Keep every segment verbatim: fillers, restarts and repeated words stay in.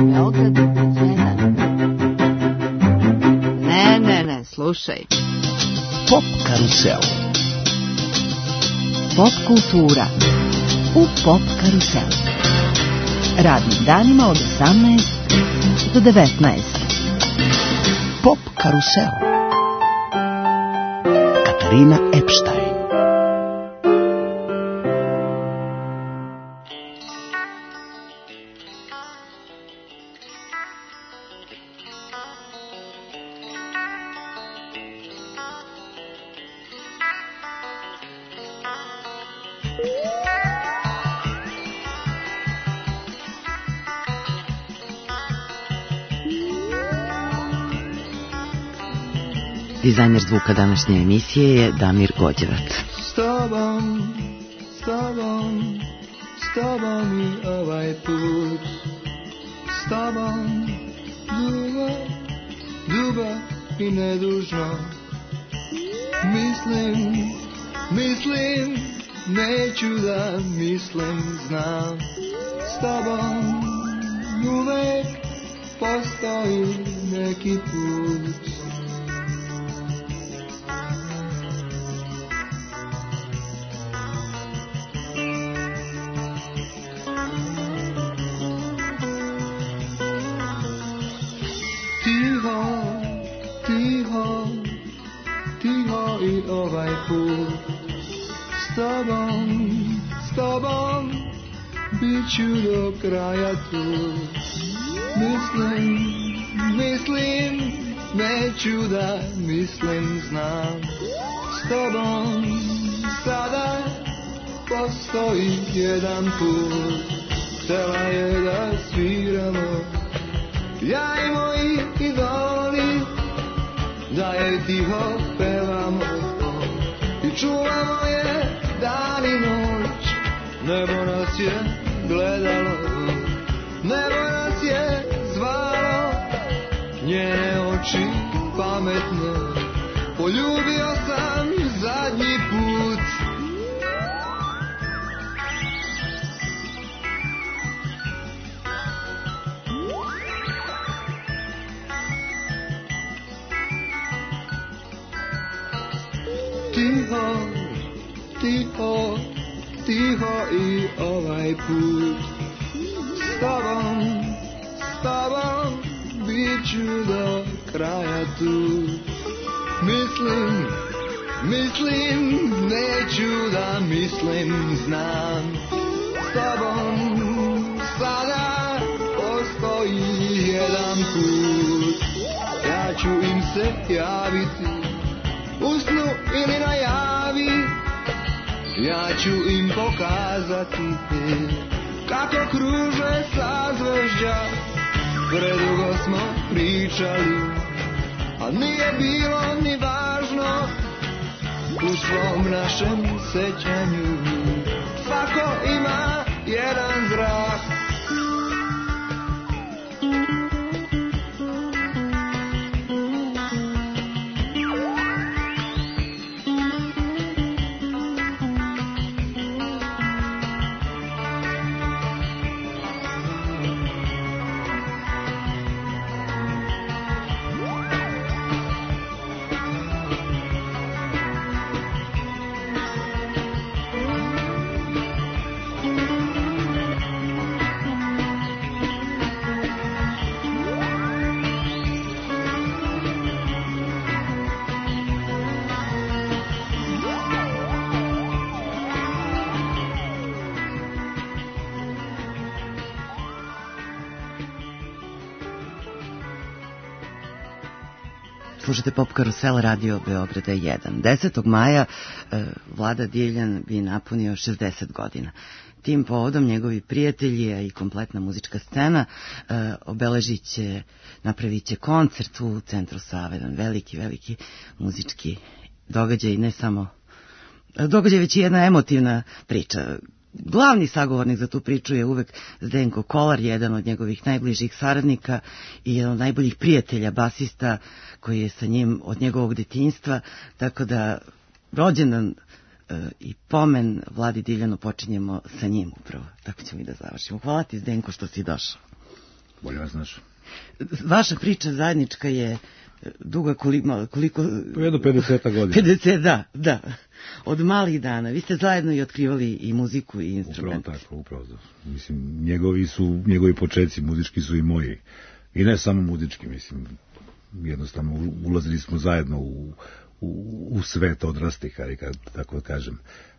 Beograd jedan. Ne, ne, ne, slušaj. Pop karusel. Pop kultura u Pop karuselu. Radnim danima od osamnaest do devetnaest. Pop karusel. Katarina Epstein. Dizajner zvuka današnje emisije je Damir Gođevac. S tobom, s tobom, s tobom i ovaj put. S tobom, dugo, dugo i nedužno. Mislim, mislim, neću da mislim, znam. S tobom uvek postoji neki put. Ovaj put s tobom, s tobom bit ću do kraja tu. Mislim, mislim, neću da mislim, znam. S tobom sada postoji jedan put. Htela je da sviramo, ja i moji idoli, da je tiho pevamo i čuvamo je dan i noć. Nebo nas je gledalo, nebo nas je zvalo, njene oči pametne poljubio sam zadnji put. Tiho, tiho, tiho i ovaj put. S tobom, s tobom bit ću do kraja tu. Mislim, mislim, neću da mislim, znam. S tobom sada postoji jedan put. Ja ću im se javiti u snu ili na javi, ja ću im pokazati kako kruže sazvežđa. Predugo smo pričali, a nije bilo ni važno. U svom našem sećanju svako ima jedan zrak. Slušajte Pop karusel Radio Beograda jedan. desetog maja e, Vlada Divljan bi napunio šezdeset godina. Tim povodom njegovi prijatelji, a i kompletna muzička scena e, obeležit će, napravit će koncert u centru Save, jedan veliki, veliki muzički događaj, ne samo događaj, već i jedna emotivna priča. Glavni sagovornik za tu priču je uvek Zdenko Kolar, jedan od njegovih najbližih saradnika i jedan od najboljih prijatelja, basista koji je sa njim od njegovog detinjstva, tako da rođendan e, i pomen Vladi Divljanu počinjemo sa njim upravo. Tako ćemo i da završimo. Hvala ti, Zdenko, što si došao. Bolje vas znaš. Vaša priča zajednička je duga koliko... koliko Po jedno pedeseta godina. pedeset, da, da. Od malih dana. Vi ste zajedno i otkrivali i muziku i instrumente. Upravo tako, upravo tako. Mislim, njegovi su, njegovi početci muzički su i moji. I ne samo muzički, mislim. Jednostavno, ulazili smo zajedno u, u, u svet odrastih, ali tako da kažem.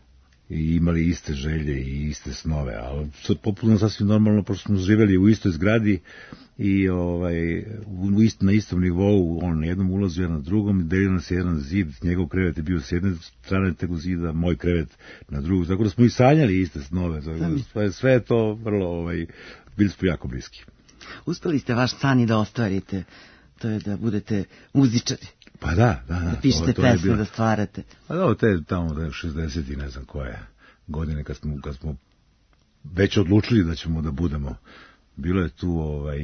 I imali iste želje i iste snove, ali sad popularno sasvim normalno, pošto smo živjeli u istoj zgradi i ovaj, u ist, na istom nivou, on na jednom ulazu, ja na drugom, delio nas je jedan zid, njegov krevet je bio s jedne strane tega zida, moj krevet na drugu, tako da smo i sanjali iste snove, sve, sve je to vrlo, ovaj, bili smo jako bliski. Uspeli ste vaš san i da ostvarite, to je da budete muzičari. Pa da, da, da. Da pišete to, to pesme, bilo... da stvarate. Pa da, te tamo da šezdeset i ne znam koje godine kad smo, kad smo već odlučili da ćemo da budemo. Bilo je tu ovaj,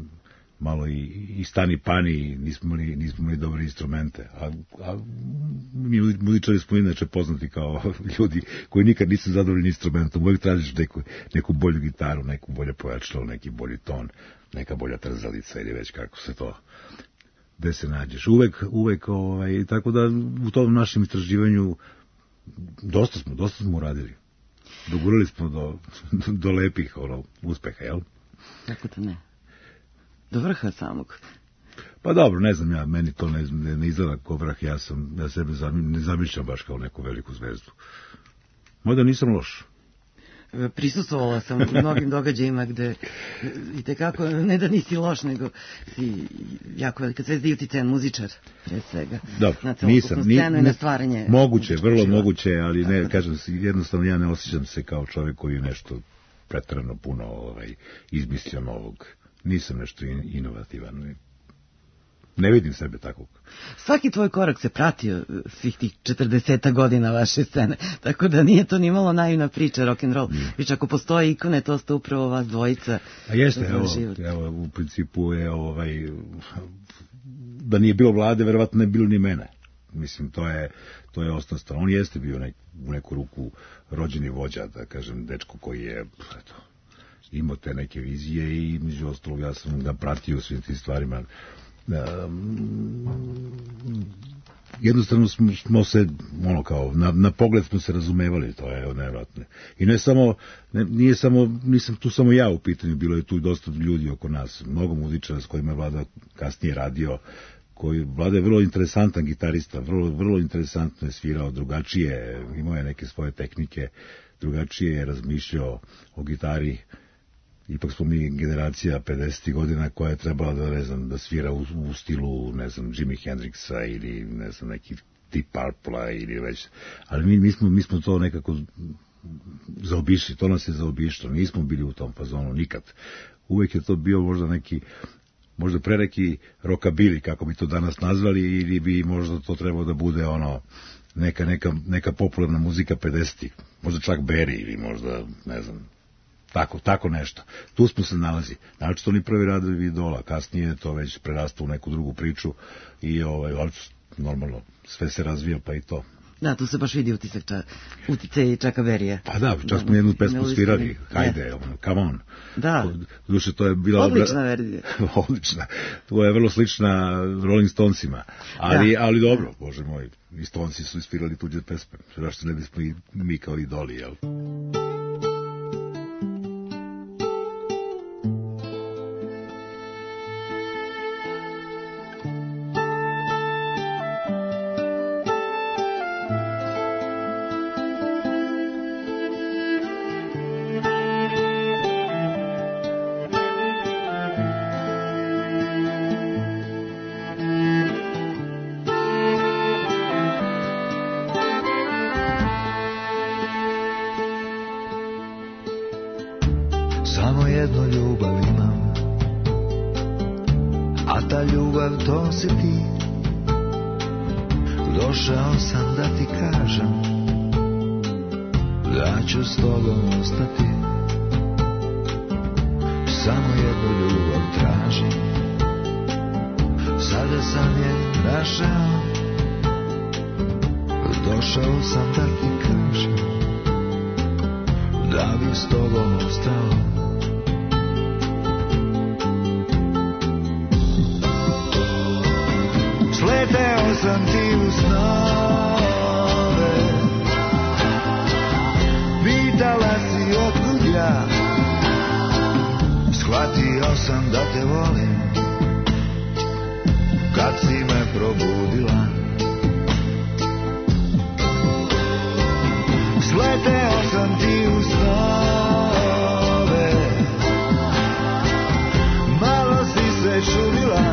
malo i, i stani pani, nismo imali, nismo imali dobre instrumente. A, a mi muzičari smo inače poznati kao ljudi koji nikad nisu zadovoljni instrumentom. Uvijek tražiš neku, neku bolju gitaru, neku bolje pojačalo, neki bolji ton, neka bolja trzalica ili već kako se to... gde se nađeš. Uvek, uvek, ovaj, tako da u tom našem istraživanju dosta smo, dosta smo uradili. Dogurali smo do, do lepih ono, uspeha, jel? Kako to ne? Do vrha samog. Pa dobro, ne znam ja, meni to ne, ne, ne izgleda kao vrh, ja sam, ja sebe ne zamišljam baš kao neku veliku zvezdu. Možda nisam loš. Prisustvovala sam u mnogim događajima gde i tekako, ne da nisi loš, nego si jako velika zvezda i uticajan muzičar, pre svega. Dobro, na nisam. Ni, scenu i na stvaranje. Moguće, vrlo života. Moguće, ali ne, kažem, jednostavno ja ne osjećam se kao čovjek koji je nešto pretrano puno ovaj, izmislio novog. Nisam nešto inovativan. Ne vidim sebe takvog. Svaki tvoj korak se pratio svih tih četrdeseta godina vaše scene, tako da nije to ni malo naivna priča rock'n'roll. Mm. Viš ako postoje ikone, to ste upravo vas dvojica. A jeste, evo, evo, u principu je ovaj, da nije bilo Vlade, verovatno ne bilo ni mene. Mislim, to je, to je osnovna stvar. On jeste bio nek, u neku ruku rođeni vođa, da kažem, dečko koji je, eto, imao te neke vizije i među ostalog ja sam ga pratio svim tim stvarima. Um, jednostavno smo, smo se ono kao na, na pogled smo se razumevali, to je nevjerojatno. I ne samo ne, nije samo nisam tu samo ja u pitanju, bilo je tu i dosta ljudi oko nas, mnogo muzičara s kojima je Vlada kasnije radio, koji Vlada je vrlo interesantan gitarista, vrlo vrlo interesantno je svirao, drugačije, imao je neke svoje tehnike, drugačije je razmišljao o gitari. Ipak smo mi generacija pedesetih godina koja je trebala da, ne znam, da svira u, u stilu, ne znam, Jimi Hendrixa ili, ne znam, neki Deep Purple-a ili već. Ali mi, mi, smo, mi smo to nekako zaobišli, to nas je zaobišlo. Nismo bili u tom fazonu nikad. Uvek je to bio možda neki, možda pre neki rockabilly, kako bi to danas nazvali, ili bi možda to trebalo da bude ono, neka, neka, neka popularna muzika pedesetih. Možda čak Barry ili možda, ne znam, Tako, tako nešto. Tu smo se nalazi. Znači, to ni prvi radovi Idola. Kasnije je to već prerastao u neku drugu priču i ovaj, normalno, sve se razvija, pa i to. Da, tu se baš vidi utisak ča, utice i Čaka Berija. Pa da, čak smo jednu pesmu svirali. Hajde, ono, come on. Da. Duše, to je bila... Odlična verzija. Odlična. To je vrlo slična Rolling Stonesima. Ali, da. Ali dobro, bože moj, i Stonesi su ispirali tuđe pesme. Zašto ne bismo i mi kao idoli, jel? Sleteo sam ti u snove, pitala si otkud ja, shvatio sam da te volim kad si me probudila. Sleteo sam ti u snove, malo si se čudila,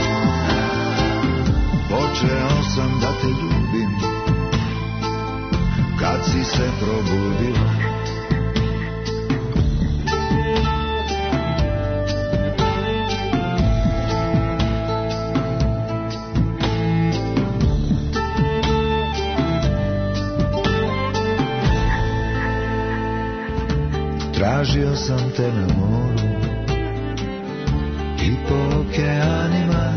počeo sam da te ljubim kad si se probudila. Tražio sam te na moru i po okeanima,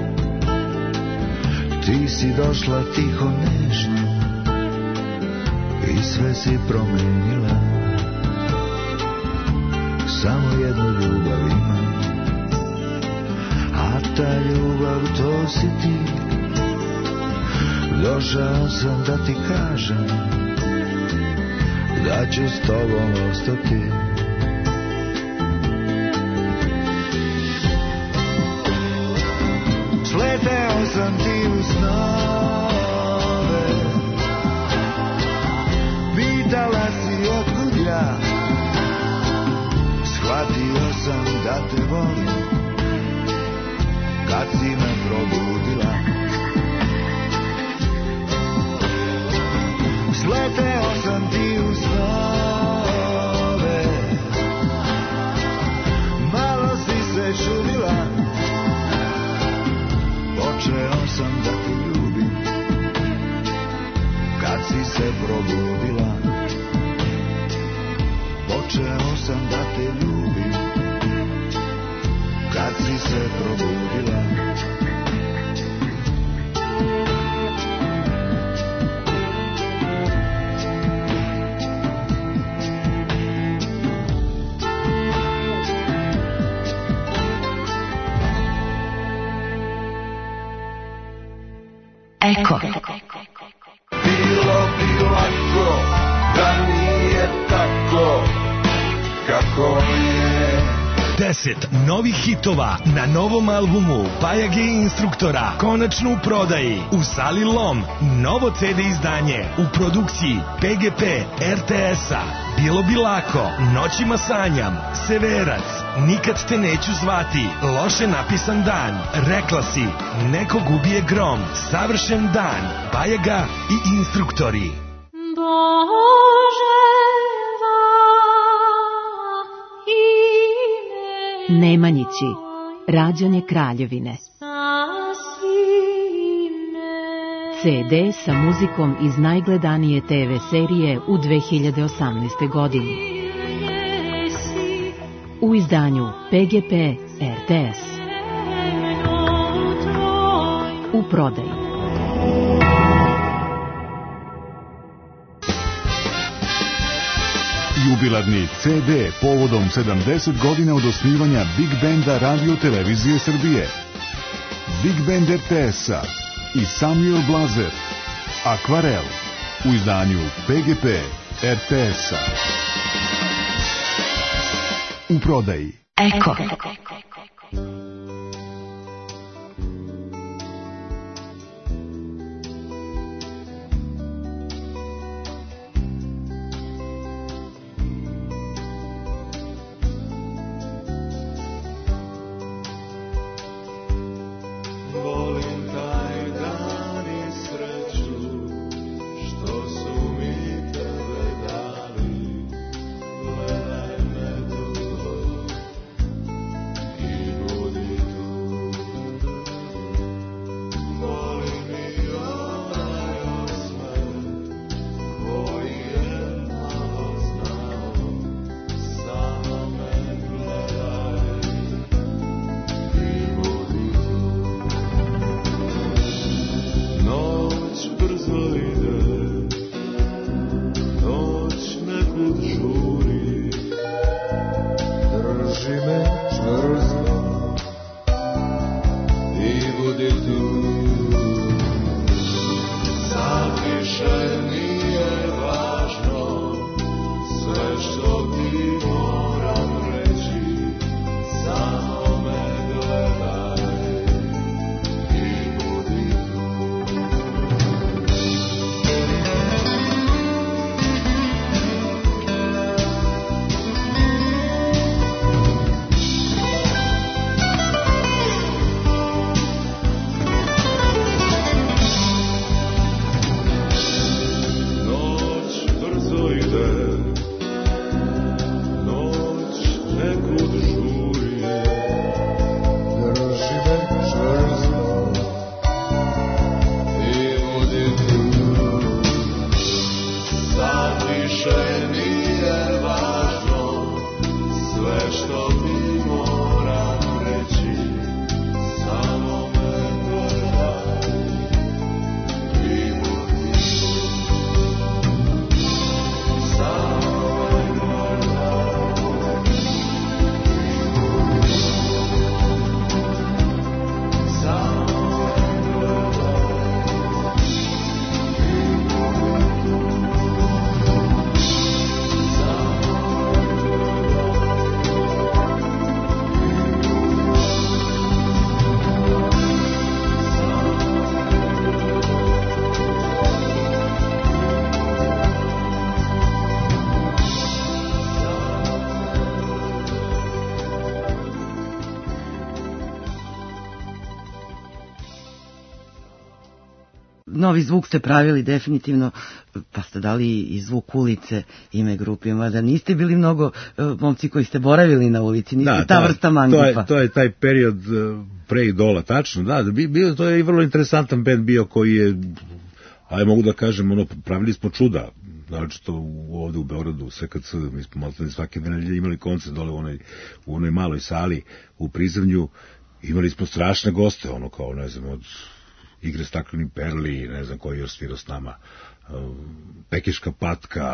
ti si došla tiho nežno i sve si promenila. Samo jednu ljubav imam, a ta ljubav to si ti. Došao sam da ti kažem da ću s tobom ostati. Sleteo sam ti u snove, pitala si otkud ja, shvatio sam da te volim kad si me probudila. Sleteo sam ti u snove, malo si se čudila, počeo sam da te ljubim kad si se probudila. Počeo sam da te ljubim kad si se probudila. Eko. Bilo bi lako da nije tako kako je. Deset novih hitova na novom albumu Pajage i Instruktora konačno u prodaji u sali Lom. Novo ce de izdanje u produkciji pe ge pe er te es-a. Bilo bi lako, Noćima sanjam, Severac, Nikad te neću zvati, Loše napisan dan, Rekla si, Neko gubije grom, Savršen dan, Pajaga i Instruktori. Nemanjići, rađanje Kraljevine. ce de sa muzikom iz najgledanije te ve serije u dve hiljade osamnaestoj. godini. U izdanju pe ge pe er te es. U prodaji. Jubilarni ce de povodom sedamdeset godina od osnivanja Big Benda Radio Televizije Srbije. Big Band er te es-a i Samuel Blazer. Akvarel u izdanju pe ge pe er te es-a. U prodaji. Eko. novi zvuk ste pravili definitivno, pa ste dali i zvuk ulice ime grupi, mada niste bili mnogo uh, momci koji ste boravili na ulici, niste da, ta to, vrsta mangupa. To je, to je taj period uh, pre idola, tačno, da, bio, to je i vrlo interesantan band bio koji je, aj mogu da kažem, ono, pravili smo čuda, znači to ovde u Beogradu, S K C, mi smo malo svake nedelje imali koncert dole u onoj, u onoj maloj sali u Prizemlju, imali smo strašne goste, ono kao, ne znam, od Igre stakleni perli, ne znam koji je još svirao s nama, Pekiška patka,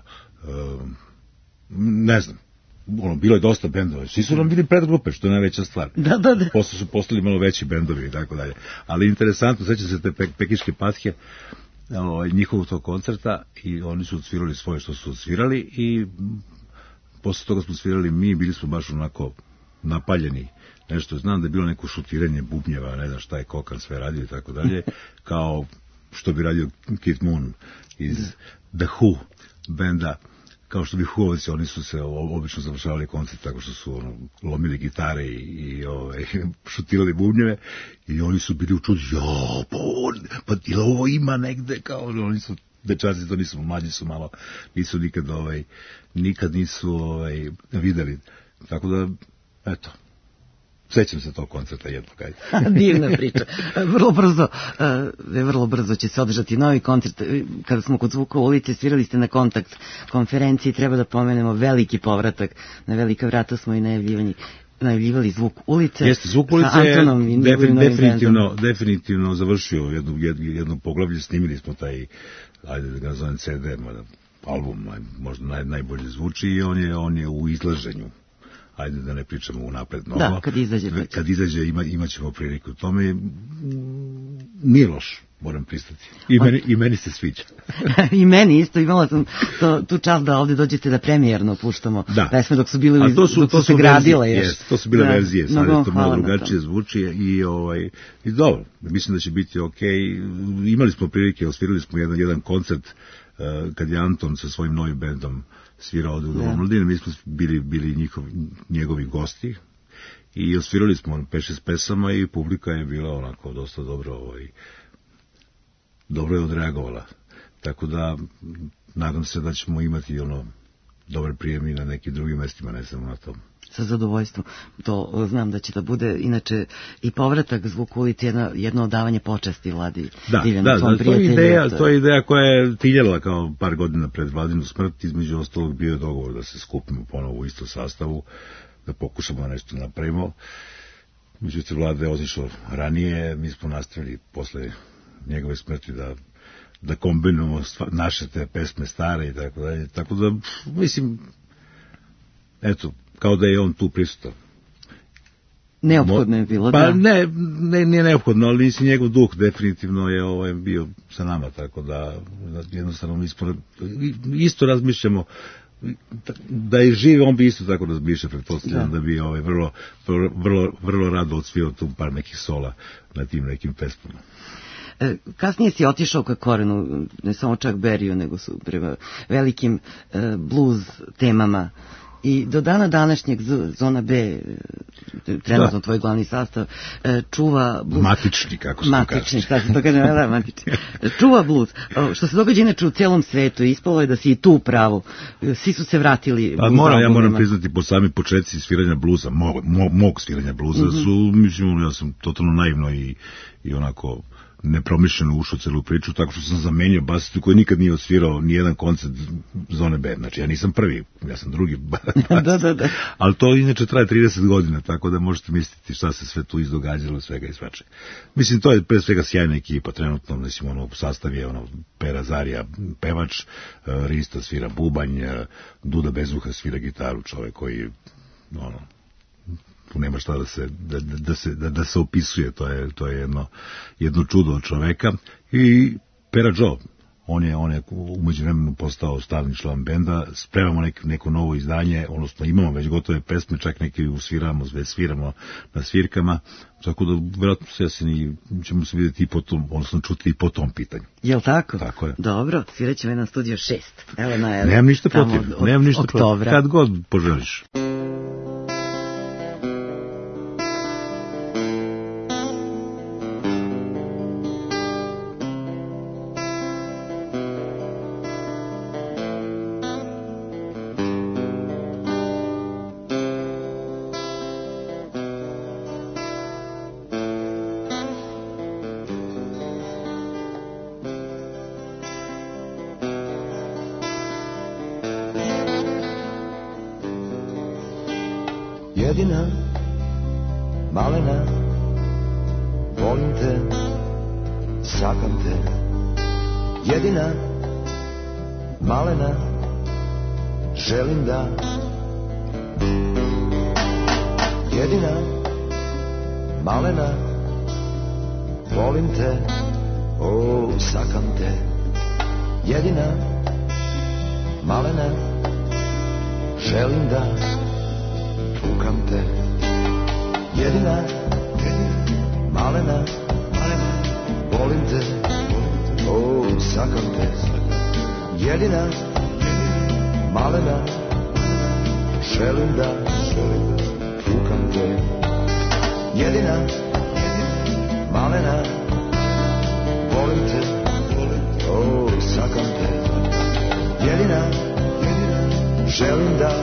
ne znam, ono, bilo je dosta bendova, svi su nam bili predgrupe, što je najveća stvar. Da, da, da. Posle su postali malo veći bendovi i tako dalje. Ali interesantno, sećam se te pe, Pekiške patke, ovaj, njihovog tog koncerta, i oni su odsvirali svoje što su odsvirali, i posle toga smo svirali mi, bili smo baš onako napaljeni, nešto, znam da je bilo neko šutiranje bubnjeva, ne znam šta je Kokan sve radio i tako dalje, kao što bi radio Keith Moon iz The Who benda, kao što bi Who-ovci, oni su se obično završavali koncert tako što su ono, lomili gitare i, i ove, šutirali bubnjeve, i oni su bili u čudu, jo, pa, pa ili ovo ima negde, kao oni su dečaci, to nisu, mlađi su malo, nisu nikad, ovaj, nikad nisu ovaj, videli. Tako da, eto, sećam se tog koncerta jednog, ajde. Divna priča. Vrlo brzo, uh, vrlo brzo će se održati novi koncert. Kada smo kod Zvuka ulice, svirali ste na Kontakt konferenciji, treba da pomenemo veliki povratak. Na velika vrata smo i najavljivani najavljivali Zvuk ulice. Jeste, Zvuk ulice je defin, definitivno, definitivno završio jednu, jednu, jednu poglavlje, snimili smo taj, ajde da ga zovem C D, album, možda naj, najbolje zvuči, i on je, on je u izlaženju. Ajde da ne pričamo unapred mnogo. Da, kad izađe. Kad izađe ima, imat ćemo priliku u tome. Nije loš, moram pristati. I meni, i meni se sviđa. I meni isto, imala sam to, tu čast da ovde dođete da premijerno puštamo da. pesme dok su bili u, to su, dok to su se gradile. Yes, to su bile da, verzije, sad je to malo drugačije zvuči i, ovaj, i dobro, mislim da će biti okej. Imali smo prilike, osvirali smo jedan, jedan koncert uh, kad je Anton sa svojim novim bendom svirao ovde u Domu Mladine, mi smo bili, bili njihov, njegovi gosti i osvirali smo pet šest pesama i publika je bila onako dosta dobro, ovaj, dobro je odreagovala. Tako da nadam se da ćemo imati ono dobar prijem i na nekim drugim mestima, ne samo na tom. Sa zadovoljstvom. To znam da će da bude, inače, i povratak Zvuk ulici, jedno, jedno odavanje počasti Vladi Diljanu, da, svom da, prijatelju. To je, ideja, to je ideja koja je tiljela kao par godina pred Vladinu smrt, između ostalog bio je dogovor da se skupimo ponovo u istom sastavu, da pokušamo nešto napravimo. Međutim, Vlada je otišao ranije, mi smo nastavili posle njegove smrti da da kombinujemo naše te pesme stare i tako dalje. Tako da, mislim, eto, kao da je on tu prisutan. Neophodno je bilo, pa, da. Pa ne, ne, nije neophodno, ali mislim, njegov duh definitivno je ovaj, bio sa nama, tako da, da jednostavno mi smo, isto razmišljamo, da je živ, on bi isto tako razmišljao, pretpostavljam da. da bi ovaj, vrlo, vrlo, vrlo rado odsvirao tu par nekih sola na tim nekim pesmama. Kasnije si otišao ka korenu, ne samo čak Beriju, nego su prema velikim e, blues temama. I do dana današnjeg Zona B, trenutno tvoj glavni sastav, e, čuva blues. Matični, kako se to kaže. Matični, kako se to kaže, da, matični. Čuva blues. Što se događa inače u celom svetu, ispalo je da si i tu u pravu. Svi su se vratili. Pa moram, ja moram priznati, po sami početci sviranja bluza, mog, mog, mog sviranja bluza, mm-hmm. su, mislim, ja sam totalno naivno i, i onako nepromišljeno ušao celu priču, tako što sam zamenio basistu koji nikad nije osvirao ni jedan koncert Zone B. Znači, ja nisam prvi, ja sam drugi basist. da, da, da. Ali to inače traje trideset godina, tako da možete misliti šta se sve tu izdogađalo, svega i svače. Mislim, to je pre svega sjajna ekipa, trenutno, mislim, ono, sastav je, ono, Pera Zarija, pevač, uh, Risto svira bubanj, uh, Duda Bezuha svira gitaru, čovek koji, ono, tu nema šta da se, da, da se, da, da se opisuje, to je, to je jedno, jedno čudo od čoveka. I Pera Joe, on je, on je umeđu vremenu postao stalni član benda, spremamo nek, neko novo izdanje, odnosno imamo već gotove pesme, čak neke usviramo, već sviramo na svirkama, tako da vjerojatno se jeseni ćemo se vidjeti i po tom, odnosno čuti i po tom pitanju. Jel tako? Tako je. Dobro, svirat ćemo jedan studio šest. Evo na, evo, nemam ništa protiv, od, nemam ništa protiv, kad god poželiš. Jedina, malena, volim te, sakam te. Jedina, malena, želim da. Jedina, malena, volim te, o, sakam te. Jedina, malena, želim da fukam te. Jedina, malena, volim te, o, sakam te. Jedina, malena, želim da fukam te. Jedina, malena, volim te, o, sakam te. Jedina, želim da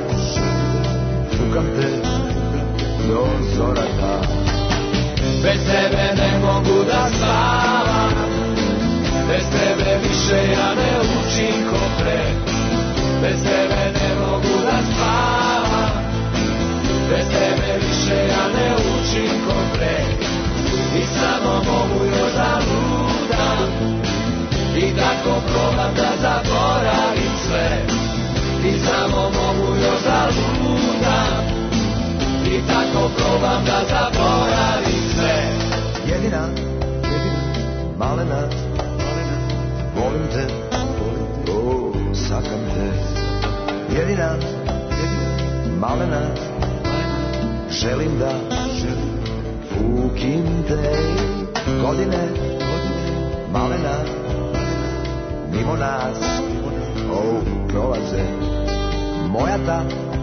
fukam te do zorata. Bez tebe ne mogu da spavam, bez tebe više ja ne učim ko pre. Bez tebe ne mogu da spavam, bez tebe više ja ne učim ko pre. I samo mogu još da ludam, i tako probam da zaboravim sve. I samo mogu još da ludam, i tako probam da zaboravim sve. Jedina, jedina, malena, malena, volim te, volim te, o, sakam te. Jedina, jedina, malena, malena, želim da, želim, fukim te. Godine, godine, malena, mimo nas, o, prolaze. Moja ta,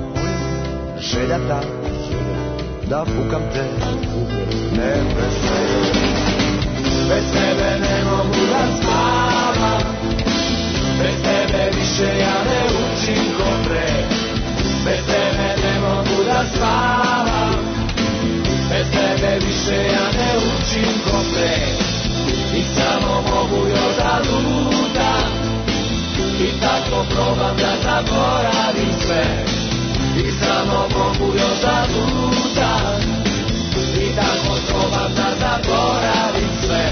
želja ta, da fukam te, ne prestaje. Bez tebe ne mogu da spavam, bez tebe više ja ne učim ko pre. Bez tebe ne mogu da spavam, bez tebe više ja ne učim ko pre. I samo mogu još da ludam, i tako probam da zaboravim sve. I samo mogu još da ludam, i tako probam da zaboravim sve.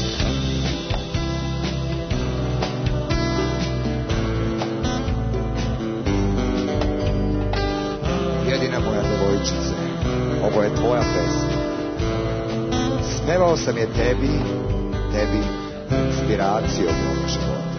Jedina moja devojčice, ovo je tvoja pesma. Smevao sam je tebi, tebi, inspiracijom mog života.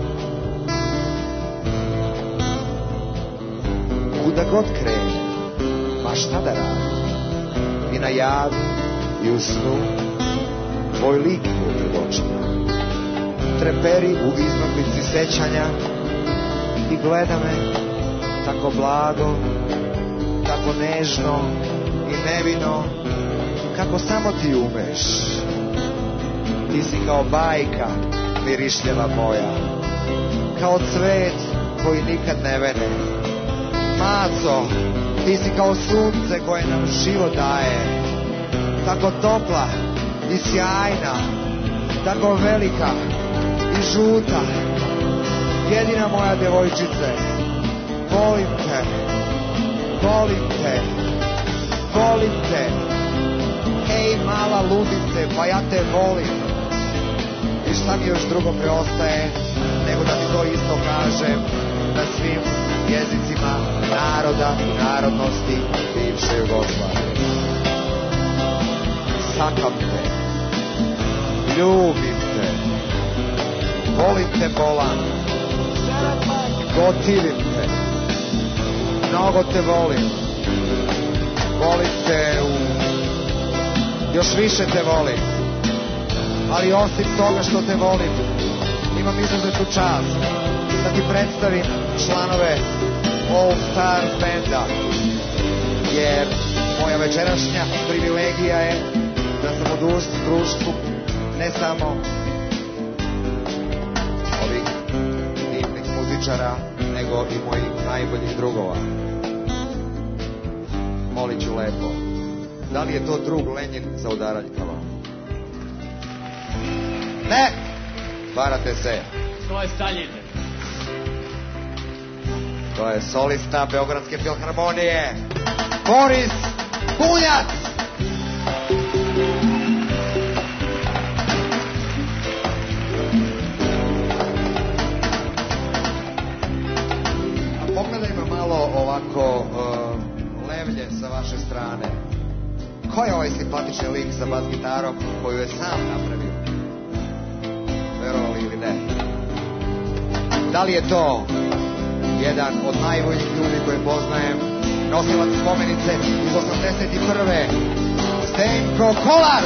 Kuda god krene, ma šta da radi, i na javi, i u snu, tvoj lik je pred očima. Treperi u izmaglici sećanja i gleda me tako blago, tako nežno i nevino, kako samo ti umeš. Ti si kao bajka mirišljava moja, kao cvet koji nikad ne vene. Maco, ti si kao sunce koje nam život daje, tako topla i sjajna, tako velika i žuta. Jedina moja devojčice, volim te, volim te, volim te. Hej mala ludice, pa ja te volim. I šta mi još drugo preostaje nego da ti to isto kažem na svim jezicima naroda i narodnosti bivše Jugoslavije. Sakam te, ljubim te, volim te bolan, gotivim te, mnogo te volim, volim te u... još više te volim, ali osim toga što te volim, imam izuzetnu čast da ti predstavim članove All Stars benda, jer moja večerašnja privilegija je da sam u društvu ne samo ovih divnih muzičara, nego i mojih najboljih drugova. Molit ću lepo, da li je to drug Lenjin za udaranje talona? Ne! Varate se. To je Staljin. To je solista Beogradske filharmonije. Boris Bunjac. A pogledajmo malo ovako uh, levlje sa vaše strane. Ko je ovaj simpatični lik sa bas gitarom koju je sam napravio? Verovali ili ne? Da li je to jedan od najboljih ljudi koje poznajem, nosilac spomenice iz osamdeset prve. Zdenko Kolar.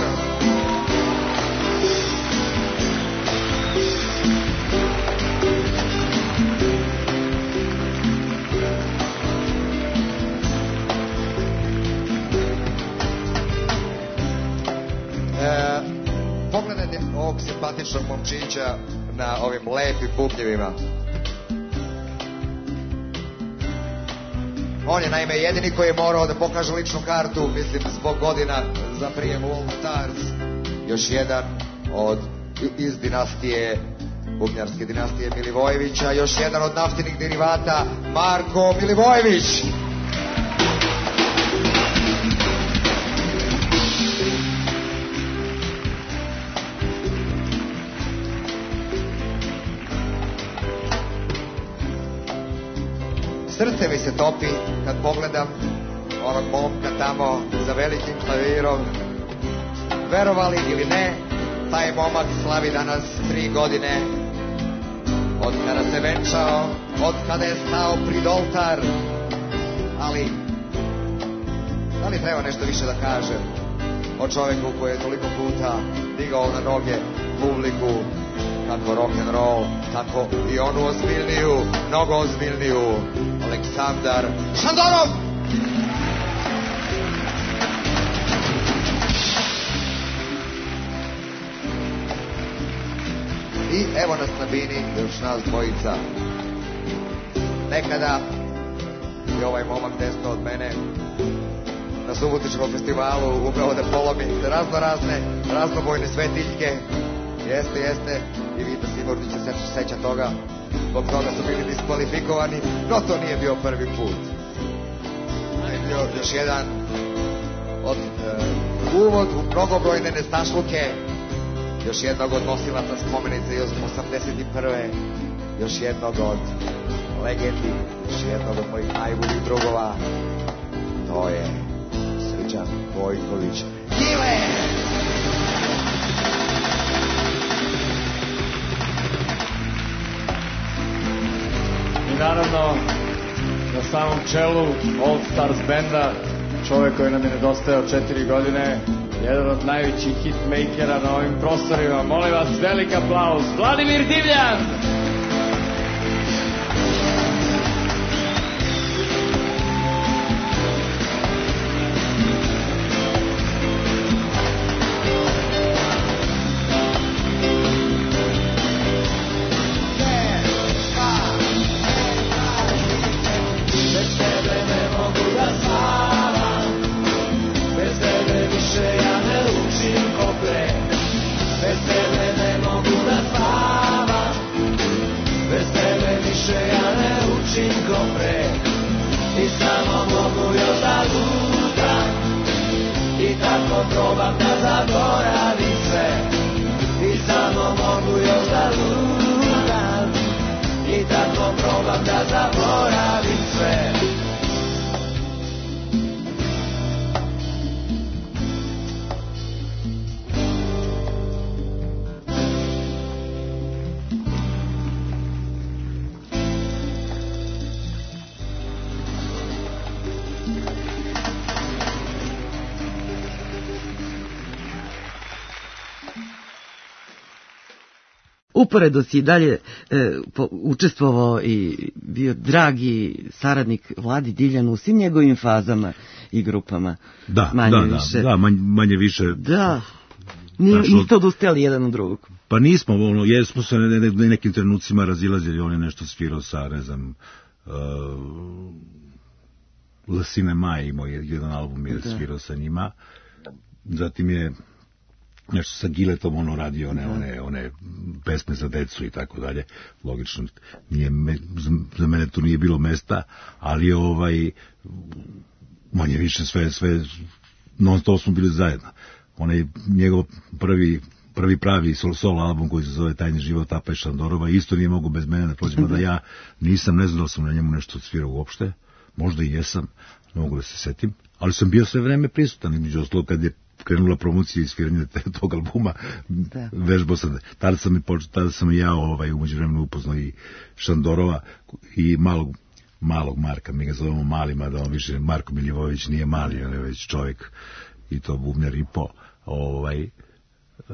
E, pogledajte ovog simpatičnog momčića na ovim lepim bubnjevima. On je naime jedini koji je morao da pokaže ličnu kartu, mislim, zbog godina za prijem u All Stars. Još jedan od iz dinastije, bubnjarske dinastije Milivojevića, još jedan od naftinih derivata, Marko Milivojević. Srce mi se topi kad pogledam onog momka tamo za velikim klavirom. Verovali ili ne, taj momak slavi danas tri godine od kada se venčao, od kada je stao pred oltar. Ali, da li treba nešto više da kažem o čoveku koji je toliko puta digao na noge publiku, kako rock'n'roll, tako i onu ozbiljniju, mnogo ozbiljniju, Aleksandar Šandorov! I evo nas na bini, još nas dvojica. Nekada je ovaj momak desno od mene na Subotičkom festivalu umeo da polomi razno razne, raznobojne svetiljke. Jeste, jeste, i Vita Sigurdić se seća toga, zbog toga su bili diskvalifikovani, no to nije bio prvi put. To je bio još jedan od uh, uvod u mnogobrojne nestašluke, još jednog od nosilaca spomenice iz osamdeset prve, još jednog od legendi, još jednog od mojih najboljih drugova, to je Srđan Bojković. Gile! Naravno, na samom čelu All Stars benda, čovek koji nam je nedostajao četiri godine, jedan od najvećih hitmakera na ovim prostorima. Molim vas, velik aplauz, Vladimir Divljan! Uporedo si i dalje e, po, učestvovao i bio dragi saradnik Vladi Divljanu u svim njegovim fazama i grupama. Da, manje da, više. da, da, manje, manje više. Da, Nije, niste odustajali jedan od drugog. Pa nismo, ono, jesmo se ne, ne, nekim trenucima razilazili, on je nešto svirao sa, ne znam, uh, Lasine Maj imao jedan album, je da. Svirao sa njima. Zatim je nešto sa Giletom ono radio, one, one, one pesme za decu i tako dalje. Logično, nije me, za mene tu nije bilo mesta, ali ovaj manje više sve, sve, non stop smo bili zajedno. Onaj njegov prvi, prvi pravi solo, solo album koji se zove Tajni život Tapa i Šandorova, isto nije mogu bez mene da prođemo, da ja nisam, ne znam da sam na njemu nešto svirao uopšte, možda i jesam, ne mogu da se setim, ali sam bio sve vreme prisutan, između ostalog kad je krenula promocija i sviranje tog albuma, da. Vežbao sam, tada sam i počeo, tada sam i ja ovaj, umeđu vremenu upoznao i Šandorova i malog, malog Marka, mi ga zovemo malima, da on više, Marko Miljevojević nije mali, on je već čovjek, i to bubnjar i po, ovaj, uh,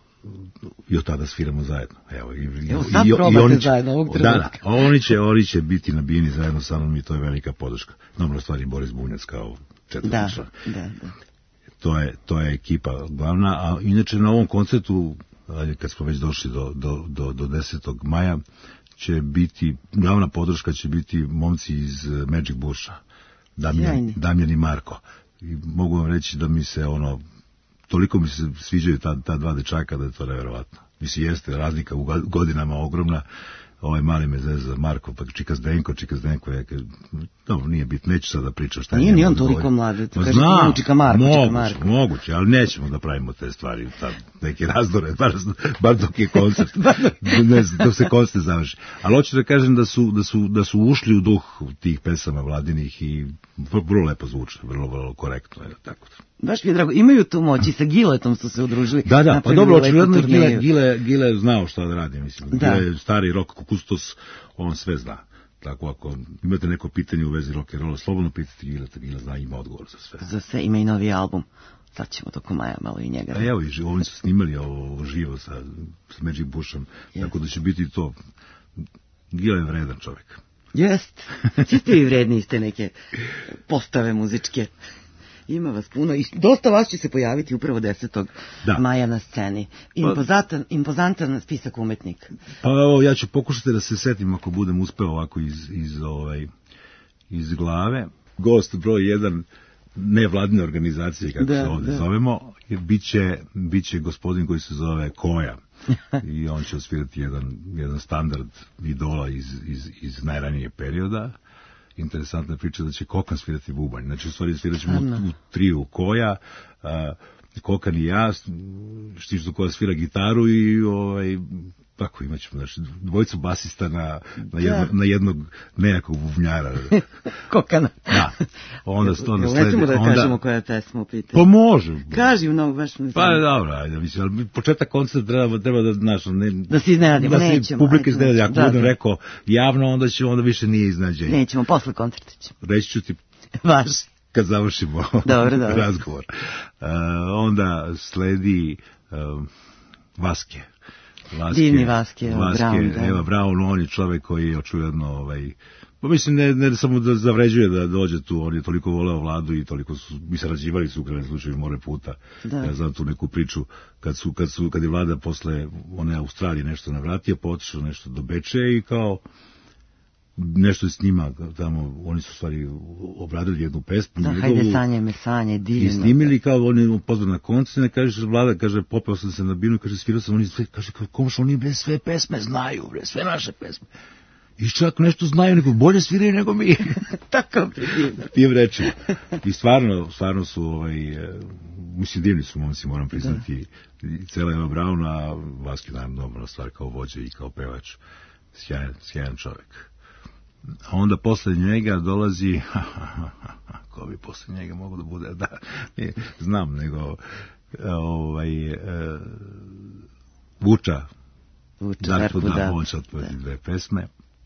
i od tada sviramo zajedno. Evo, i, Evo sad i, probate i će, zajedno ovog trenutka. Da, da, oni će, oni će biti na bini zajedno sa mnom i to je velika podrška. Normalno stvari Boris Bunjac kao četvrti član. Da, da, da. To je, to je ekipa glavna, a inače na ovom koncertu, kad smo već došli do, do, do, do desetog maja, će biti, glavna podrška će biti momci iz Magic Busha, Damjan, Damjan i Marko. I mogu vam reći da mi se ono, toliko mi se sviđaju ta, ta dva dečaka da je to nevjerovatno. Mislim, jeste razlika u godinama ogromna, ovaj mali me zeza Marko, pa Čika Zdenko, Čika Zdenko je, dobro, nije bit, neću sad da pričam šta je. Nije ni on toliko mlad, znam, Čika Marko, moguće, Čika Marko. Moguće, ali nećemo da pravimo te stvari, ta, neke razdore, bar, bar dok je koncert, ne, dok se koncert završi. Ali hoću da kažem da su, da su, da su ušli u duh tih pesama Vladinih i vrlo lepo zvuče, vrlo, vrlo korektno, je tako. Baš mi je drago, imaju tu moć i sa Giletom su se udružili. Da, da, pa dobro, očigledno Gile, Gile, Gile je znao šta da radi, mislim. Da. Gile je stari rock kustos, on sve zna. Tako, ako imate neko pitanje u vezi rock and rolla, slobodno pitate Gileta, Gile zna, ima odgovor za sve. Za sve, ima i novi album. Sad ćemo tokom maja malo i njega. A evo, i oni su snimali ovo živo sa, sa Magic Bushom, yes. Tako da će biti to. Gile je vredan čovjek. Jest, ste vi vredni iz te neke postave muzičke. Ima vas puno i dosta vas će se pojaviti upravo desetog Da. maja na sceni. Impozantan, impozantan spisak umetnika. Pa evo, ja ću pokušati da se setim ako budem uspeo ovako iz, iz, ovaj, iz glave. Gost broj jedan nevladine organizacije, kako da, se ovdje da. zovemo, bit će, bit će gospodin koji se zove Koja. I on će osvirati jedan, jedan standard idola iz, iz, iz najranijeg perioda. Interesantna priča da će Kokan svirati bubanj. Znači, u stvari svirat ćemo u, u triju Koja, a, Kokan i ja, Štiždo Koja svira gitaru i ovaj, tako imat ćemo, znači, dvojicu basista na, na, jedno, na jednog nejakog bubnjara. Kokana. Da. Onda, onda sledi. Nećemo da onda, kažemo koja je pesma u pitanju. Pa može. Kaži mnogo, baš mislim. Pa dobro, ajde, mislim, ali početak koncerta treba, treba da, znaš, ne, da se iznenadimo, da nećemo. Publika iznenadi, ako da, budem da. rekao javno, onda će, onda više nije iznenađenje. Nećemo, posle koncerta ćemo. Reći ću ti. Vaš. Kad završimo dobro, dobro. razgovor. Uh, onda sledi uh, Vaske. Vaske, Divni Vaske, Vaske Brown, da. Eva Brown, on je čovjek koji je očujedno, ovaj, pa mislim, ne, ne samo da zavređuje da dođe tu, on je toliko voleo Vladu i toliko su, mi sarađivali su u krajnjem slučaju more puta. Da. Ja znam tu neku priču, kad su, kad su, kad je Vlada posle one Australije nešto navratio, pa otišao nešto do Beče i kao, nešto s njima tamo, oni su stvari obradili jednu pesmu. Da, njegovu, hajde sanje me sanje, divno. I snimili kao oni pozvali na koncert, ne kaže Vlada, kaže popeo sam se na binu, kaže svirao sam, oni sve, kaže komuš oni bre sve pesme znaju, bre sve naše pesme. I čak nešto znaju, nego bolje sviraju nego mi. Tako predivno. Tim rečima. I stvarno, stvarno su, ovaj, mislim, divni su momci, moram priznati, i cela Eva Brown, a Vaski naravno normalna stvar kao vođa i kao pevač. Sjajan, sjajan čovjek. A onda posle njega dolazi, ko bi posle njega mogu da bude, da, ne, znam, nego, ovaj, e, Vuča, Vuča, Darko da, on će otvoriti dve pesme.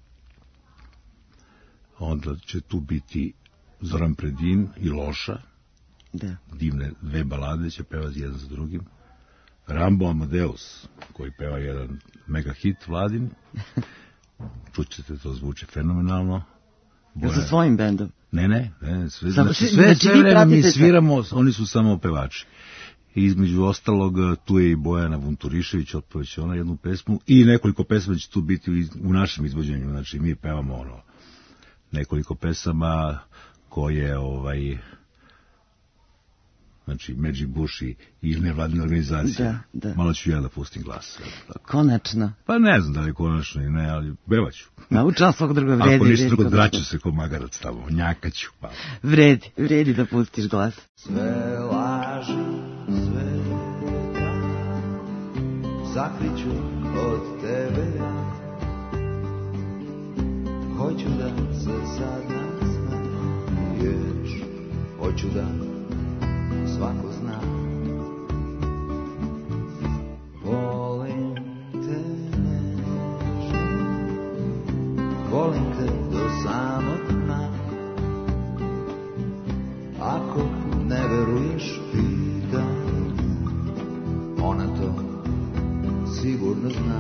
Onda će tu biti Zoran Predin i Loša, da. Divne dve balade će pevati jedan za drugim. Rambo Amadeus, koji peva jedan mega hit Vladin. Čućete, to zvuči fenomenalno. Boja... Sa svojim bendom? Ne, ne, ne sve, znači, sve, sve vreme mi sviramo, oni su samo pevači. I između ostalog, tu je i Bojana Vunturišević, otpevaće ona jednu pesmu, i nekoliko pesama će tu biti u, iz, u našem izvođenju, znači mi pevamo ono, nekoliko pesama koje, ovaj, znači Međi Buši i nevladine organizacije. Da, da. Malo ću ja da pustim glas. Konačno. Pa ne znam da li je konačno i ne, ali bevaću. Naučala svog druga vredi. Ako ništa drugo, draću se ko magarac tamo, njakaću. Pa. Vredi, vredi da pustiš glas. Sve laži, sve sakriću od tebe. Hoću da se sad nasmeješ, hoću da svako zna. Volim te nežno, volim te do samog dna. Ako ne veruješ, pitam, ona to sigurno zna.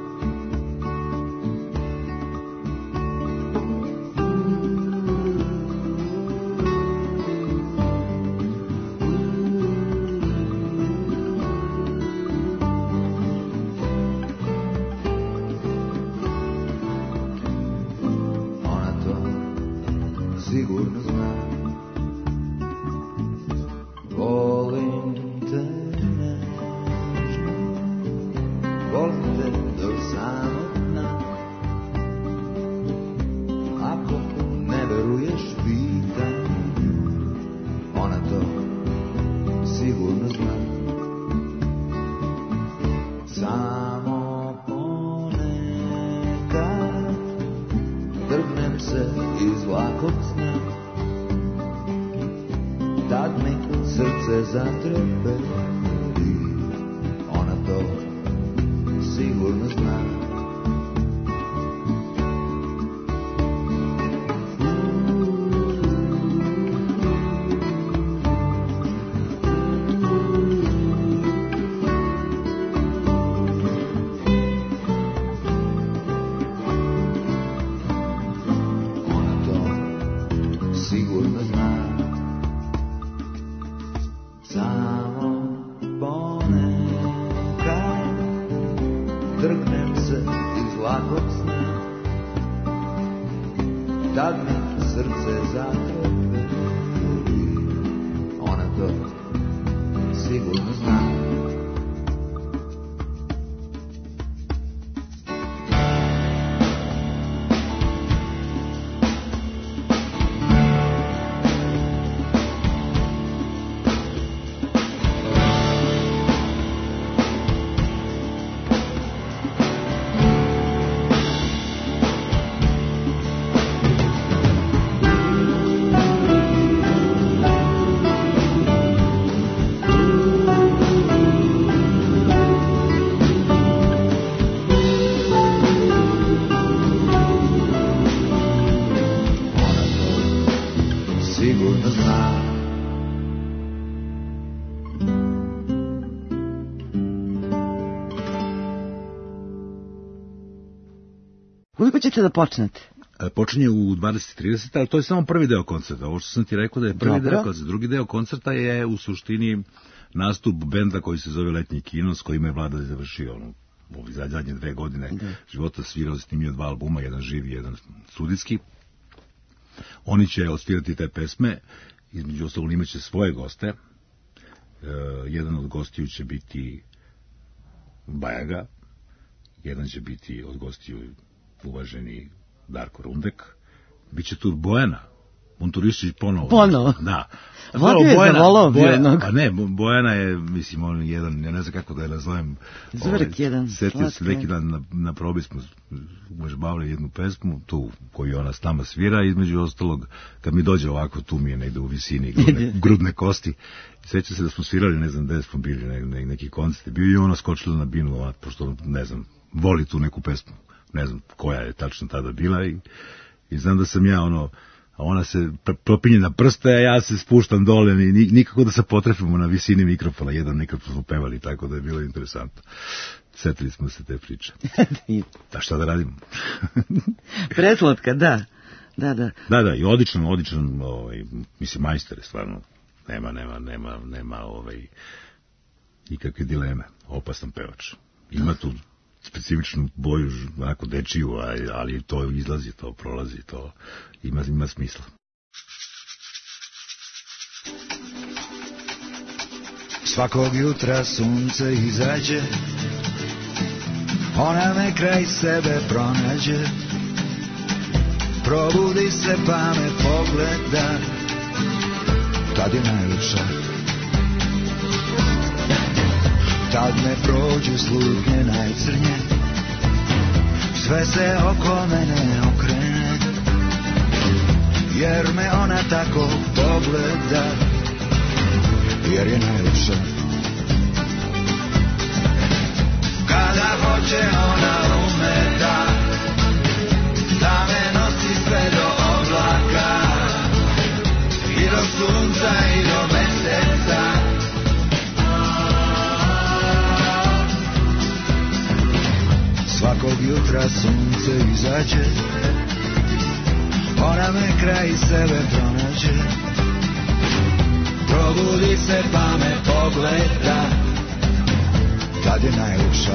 Koliko ćete da počnete? Počinje u dvadeset trideset, ali to je samo prvi deo koncerta. Ovo što sam ti rekao da je prvi Dobro. deo koncerta. Drugi deo koncerta je u suštini nastup benda koji se zove Letnji kino, s kojima je Vlada završio ono, ovi zadnje dve godine da. života, svirao, snimio dva albuma, jedan živi, jedan studijski. Oni će odsvirati te pesme, između ostalog imaće svoje goste. E, jedan od gostiju će biti Bajaga, jedan će biti od gostiju uvaženi Darko Rundek, biće tu Bojana, Monturišić ponovo. Ponovo? Da. Vladio je zavolao bio jednog. Pa ne, Bojana je, mislim, on jedan, ja ne znam kako da je nazovem. Zvrk ovaj, jedan. Setio se neki dan na, na probi smo uvežbavali jednu pesmu, tu koju ona s nama svira, između ostalog, kad mi dođe ovako, tu mi je negde u visini grudne, grudne kosti. Seća se da smo svirali, ne znam gde smo bili, ne, ne, neki koncert. Bio i ona skočila na binu, ona, pošto, ne znam, voli tu neku pesmu. Ne znam koja je tačno tada bila i, i znam da sam ja ono, a ona se propinje na prste, a ja se spuštam dole i nikako da se potrefimo na visini mikrofona, jedan mikrofon smo pevali, tako da je bilo interesantno. Setili smo se te priče. Da šta da radimo? Preslatka, da. Da, da. Da, da, i odličan, odličan, ovaj, mislim, majster je stvarno, nema, nema, nema, nema, ovaj, nikakve dileme, opasan pevač. Ima tu specifičnu boju, onako dečiju, ali to izlazi, to prolazi, to ima, ima smisla. Svakog jutra sunce izađe, ona me kraj sebe pronađe. Probudi se pa me pogleda, tad je najljepša. Tad me prođu slutnje najcrnje, sve se oko mene okrene, jer me ona tako pogleda, jer je najljepša. Kada hoće ona ume da, da me nosi sve do oblaka, i do sunca i do meseca. Svakog jutra sunce izađe, ona me kraj sebe pronađe. Probudi se pa me pogleda, tad je najljepša.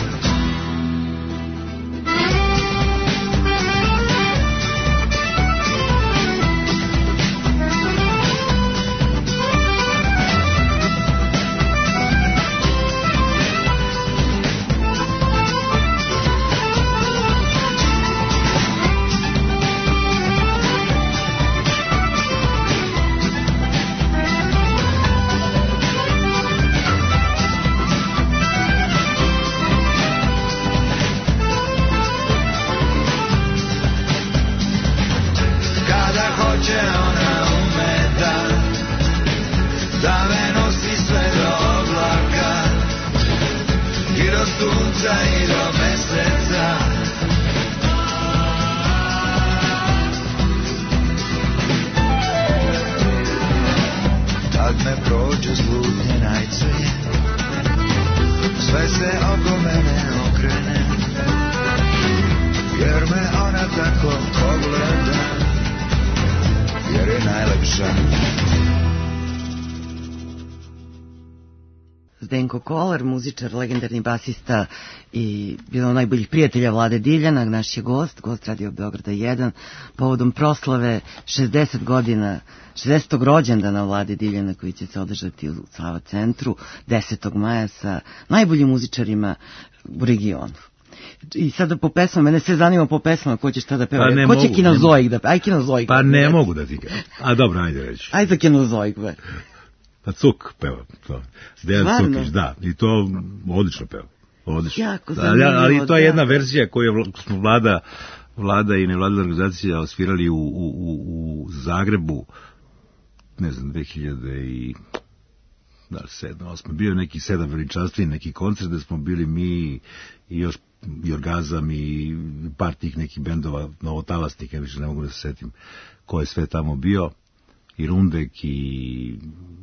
Zdenko Kolar, muzičar, legendarni basista i jedan od najboljih prijatelja Vlade Diljana, naš je gost, gost Radio Beograda jedan, povodom proslave šezdeset godina, šezdesetog rođendana Vlade Diljana, koji će se održati u Sava centru desetog maja sa najboljim muzičarima u regionu. I sada po pesmama, mene sve zanima po pesmama, ko će šta da peva. Pa ko će Kinozoik da peva? Aj Kinozoik. Pa ne mogu da ti kažem. A dobro, ajde reći. Aj za Kinozoik, be. Pa Cuk peva to. Dejan Cukić, da. I to odlično peva. Odlično. Jako zanimljivo. Ali, ali to je jedna verzija koju smo vlada, vlada i nevladna organizacija osvirali u, u, u, u Zagrebu, ne znam, dve hiljade sedam, osam. Bio neki sedam veličanstveni neki koncert gde smo bili mi i još i Orgazam i par tih nekih bendova novotalasnika, više ne mogu da se setim ko je sve tamo bio, i Rundek i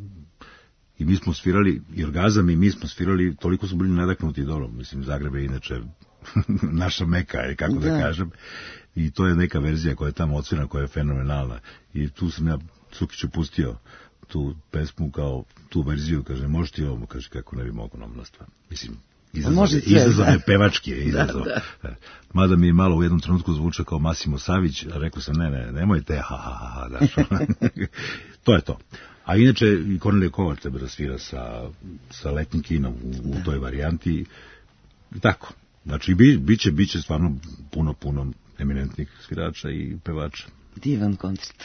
i mi smo svirali, i Orgazam i mi smo svirali, toliko smo bili nadaknuti, dobro, mislim, Zagreb je inače naša Meka, je, kako da. da kažem, i to je neka verzija koja je tamo odsvirana, koja je fenomenalna, i tu sam ja Cukiću pustio tu pesmu kao tu verziju, kaže, možeš ti ovo, kaže, kako ne bi mogo nomnastva, mislim, izazov, izazov je pevački, je izazov. Da, da. Mada mi je malo u jednom trenutku zvučao kao Masimo Savić, a rekao sam, ne, ne, nemojte, ha, ha, ha, daš. To je to. A inače, i Kornelije Kovar treba da svira sa, sa letnim kinom u, u toj varijanti. Tako. Znači, bi, biće, biće stvarno puno, puno eminentnih svirača i pevača. Divan koncert.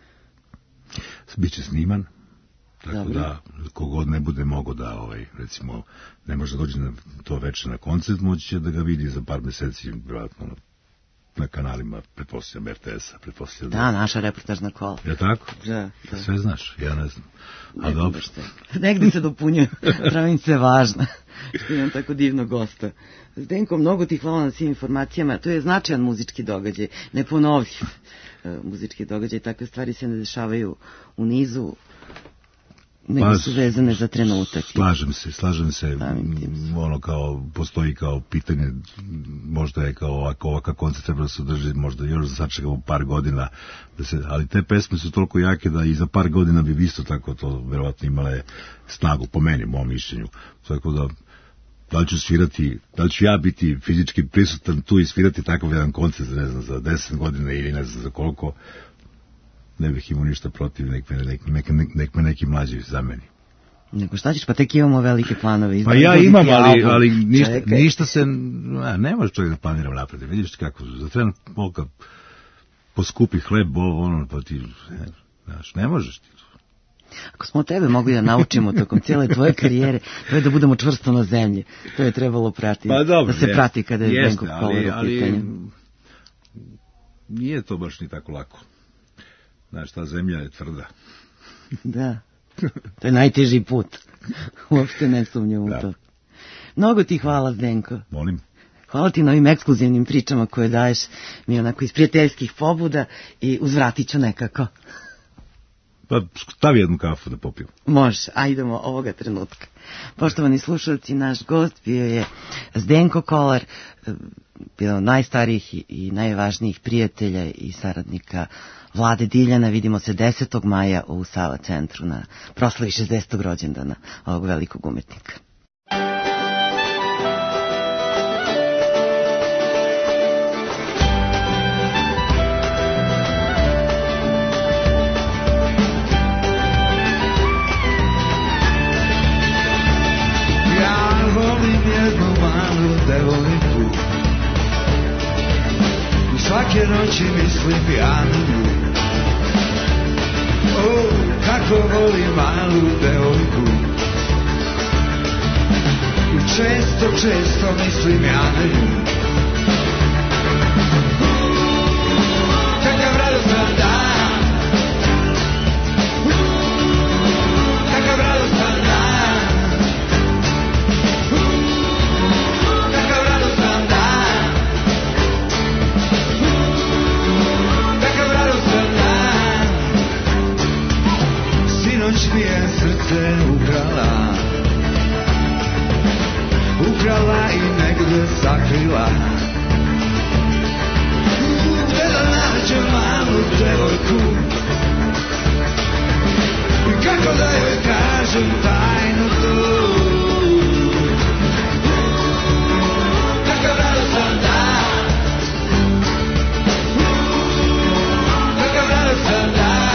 Biće sniman. Tako Dobro. Da, kogod ne bude mogo da, ovaj, recimo, ne može da dođe na to veče na koncert, moći će da ga vidi za par meseci, vjerojatno, na kanalima, pretpostavljam R T S-a, pretpostavljam da... Da, naša reportažna kola. Je tako? Da, da. Sve znaš, ja ne znam. A ne dobro. Negdje se dopunjuje, Travinica je važna, što imam tako divno gosta. Zdenko, mnogo ti hvala na svim informacijama, to je značajan muzički događaj, neponovljiv muzički događaj, takve stvari se ne dešavaju u nizu, nego pa, su vezane za trenutak. Slažem se, slažem se, ono kao, postoji kao pitanje, možda je kao ovako, ovakav koncert treba da se održi, možda još da sačekamo par godina, da se, ali te pesme su toliko jake da i za par godina bi isto tako to verovatno imale snagu, po meni, mom mišljenju. Tako da, da li ću svirati, da li ću ja biti fizički prisutan tu i svirati takav jedan koncert, ne znam, za deset godina ili ne znam za koliko, ne bih imao ništa protiv, nek me, nek, nek, nek me neki mlađi zameni. Nego šta ćeš, pa tek imamo velike planove. Pa ja imam, ali, ali ništa, ništa se, a, ne može čovjek da planiram napred. Vidiš kako, za tren polka poskupi hleb, ovo, ono, pa ti, ne, znaš, ne možeš ti. Ako smo tebe mogli da naučimo tokom cijele tvoje karijere, to je da budemo čvrsto na zemlji. To je trebalo pratiti, pa dobro, da se jest, prati kada je Zdenko Kolar u pitanju. Ali nije to baš ni tako lako. Znaš, ta zemlja je tvrda. Da, to je najteži put. Uopšte ne sumnjam u to. Mnogo ti hvala, Zdenko. Molim. Hvala ti na ovim ekskluzivnim pričama koje daješ mi onako iz prijateljskih pobuda i uzvratit ću nekako. Pa stavi jednu kafu da popijem. Može, a idemo ovoga trenutka. Poštovani slušalci, naš gost bio je Zdenko Kolar, bio od najstarijih i najvažnijih prijatelja i saradnika Vlade Diljana. Vidimo se desetog maja u Sava centru na proslavi šezdesetog rođendana ovog velikog umetnika. Svake noći mislim pijanu nju. O, kako volim malu devojku. I često, često mislim ja na nju. Kakav radostan dan, kakav radostan dan, kakav radostan dan. Sinoć mi je srce ukrala, ukrala i negde sakrila. Gde da nađem malu devojku i kako da joj kažem tajnu tu. Kakav radostan dan, kakav radostan dan.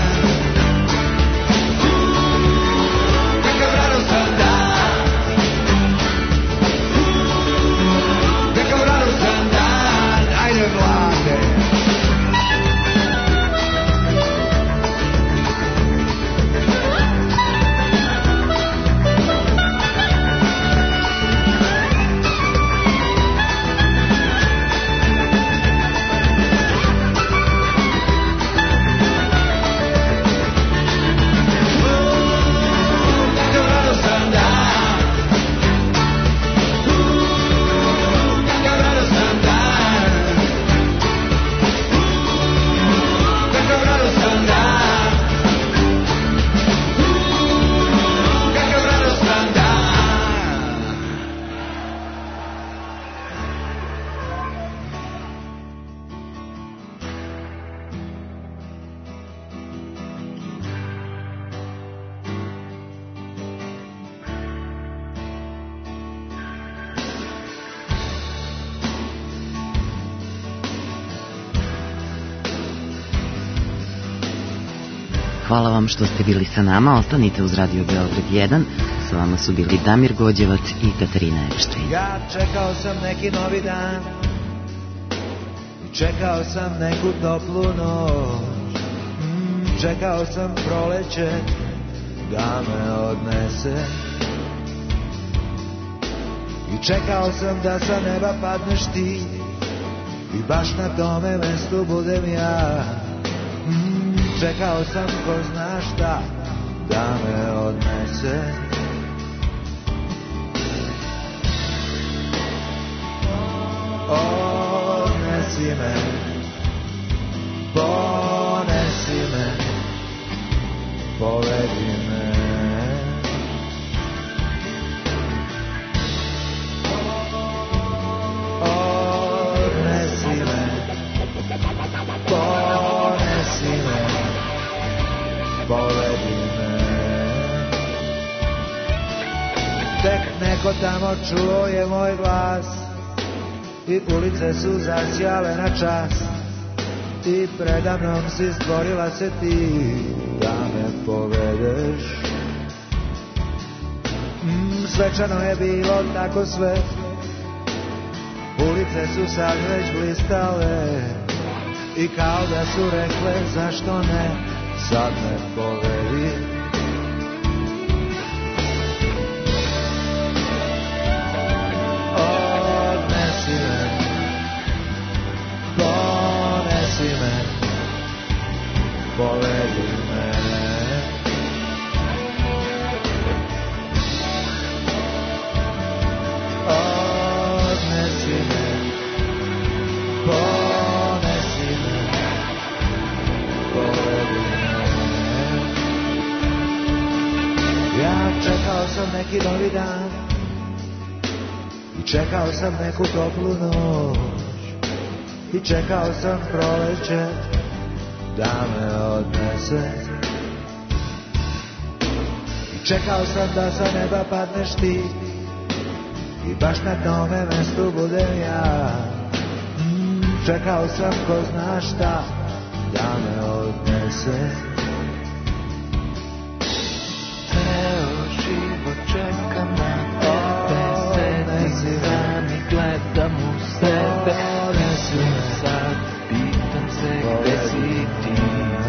Hvala vam što ste bili sa nama, ostanite uz Radio Beograd jedan, sa vama su bili Damir Gođevac i Katarina Epštajn. Ja čekao sam neki novi dan, čekao sam neku toplu noć, mm, čekao sam proleće da me odnese i čekao sam da sa neba padneš ti i baš na tome mestu budem ja. Čekao sam ko zna šta da me odnese. Odnesi me, ponesi me, povedi me. Odnesi me, ponesi me, povedi me. Tek neko tamo čuo je moj glas i ulice su zasjale na čas i predamnom si stvorila se ti da me povedeš. Svečano je bilo tako sve, ulice su sad već blistale i kao da su rekle zašto ne, sad me povedi. Odnesi me, ponesi me, povedi me. Odnesi me, ponesi me, povedi me. Ja čekao sam neki novi dan i čekao sam neku toplu noć i čekao sam proleće da me odnese i čekao sam da sa neba padneš ti i baš na tome mestu budem ja. mm, Čekao sam ko zna šta da me odnese. Ceo život čekam na tebe, sedim sam i gledam u sebe. Odnesi me sad, pitam se gde si ti.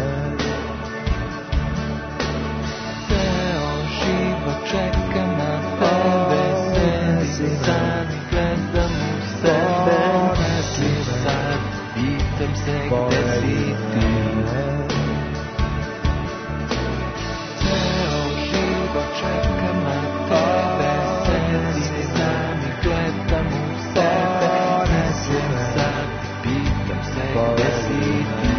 Ceo život čekam na tebe, sam i gledam u sebe. Odnesi me sad, pitam se gde si ti. Ceo život čekam na tebe, sedim sam i gledam u sebe. Odnesi me sad, pitam se gde si ti.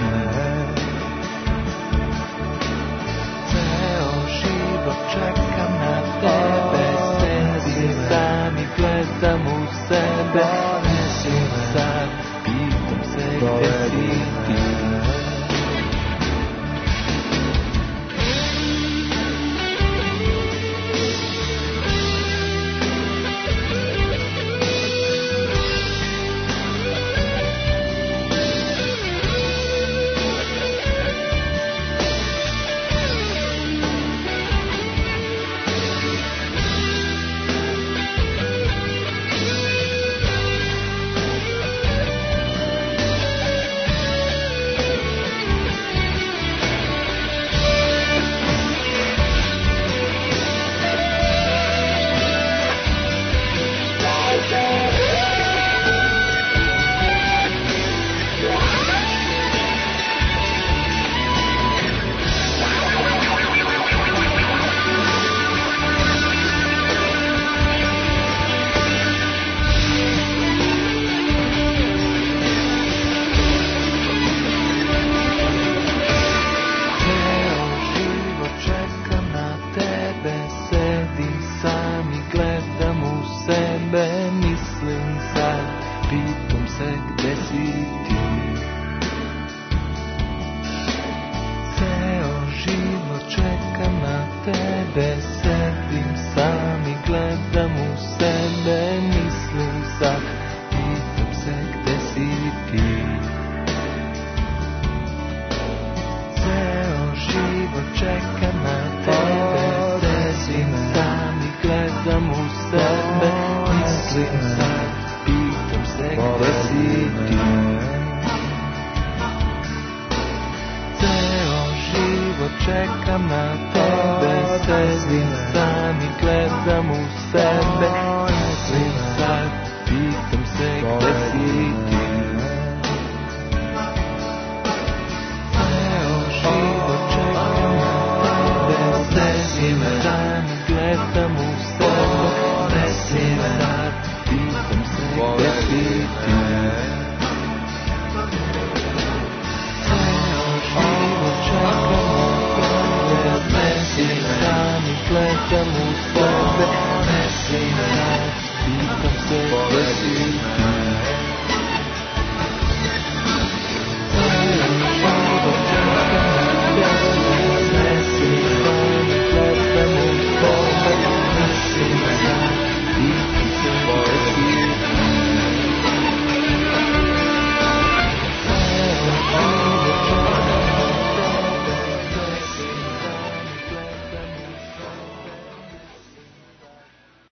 Ceo život čekam na tebe, sedim sam i gledam u sebe. Odnesi me sad, pitam se gde si ti. Gledam u sebe.